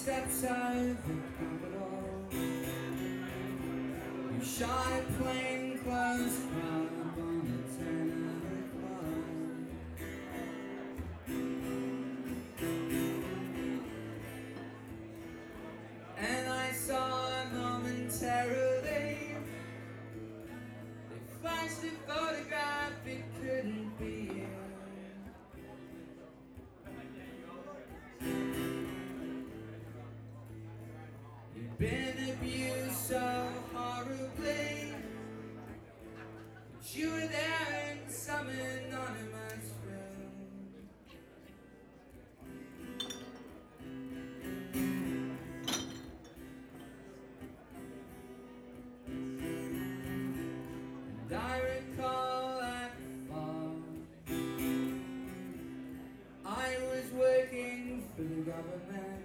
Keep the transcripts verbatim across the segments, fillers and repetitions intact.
steps of the Capitol. You shot a plainclothes crowd on the ten o'clock. And I saw momentarily, they flashed a photograph, it couldn't be you. You've been abused so horribly, but you were there in some anonymous room. And I recall that fall, I was working for the government,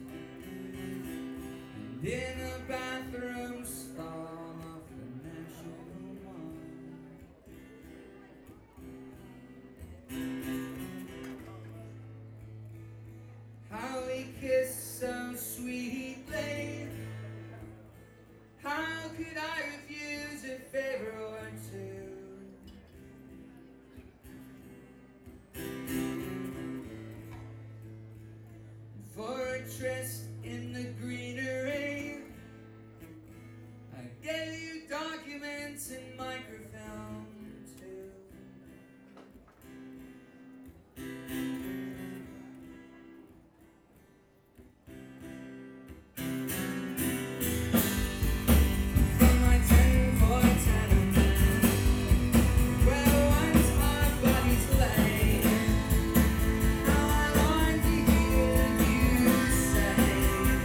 in a bathroom stall off the National Mall. How we kissed so sweetly, how could I refuse a favor or two? For a tryst in the greenery, I gave you documents and microfilm too. From my ten-floor tenement, where once our bodies lay, how I long to hear you say,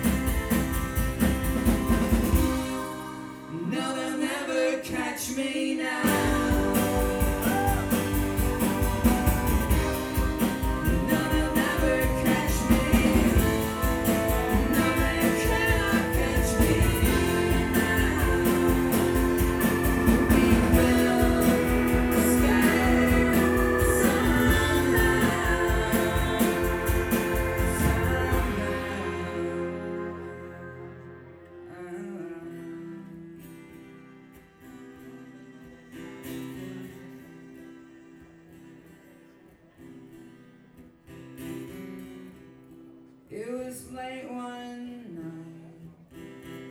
no, they'll never catch me now. No, they'll never catch me. No, they cannot catch me now. We will escape somehow, It was late one night,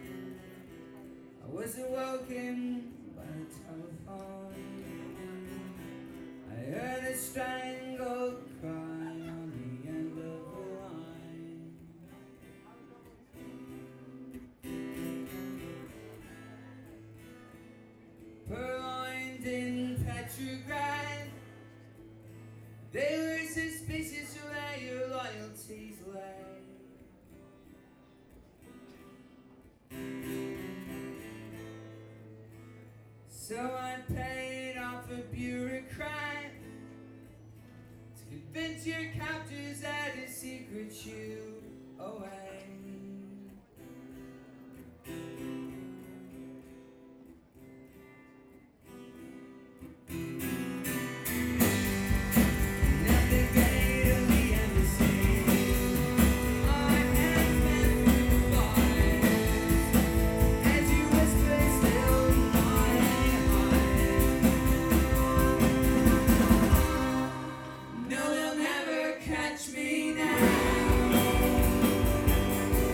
I was awoken by the telephone. I heard a strangled cry on the end of the line. Purloined in Petrograd, they were suspicious of where your loyalties lay. So I paid off a bureaucrat to convince your captors that a secret you away. At the gate of the embassy, our hands met through bars, as you whispered still in my heart. No, they'll never catch me now.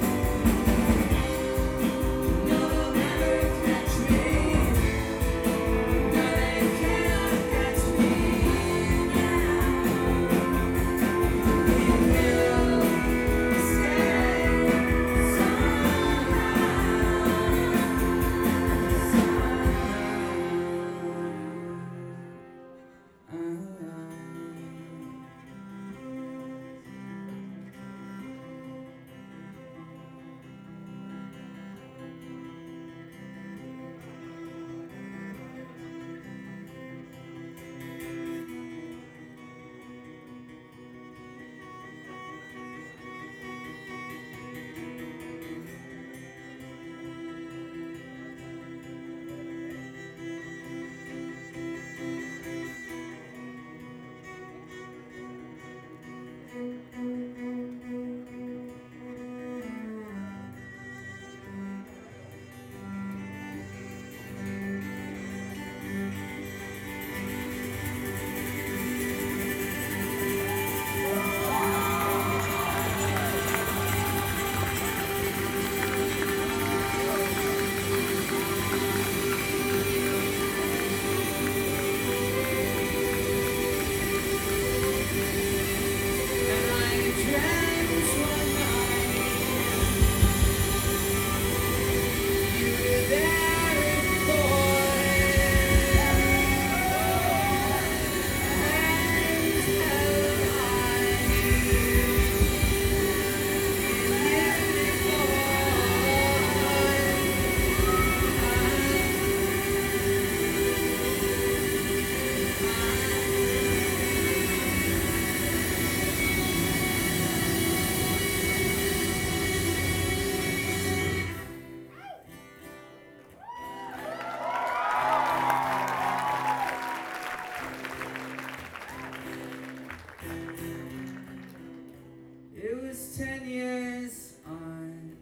It was ten years on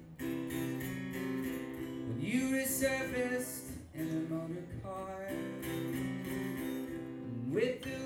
when you resurfaced in a motor car with the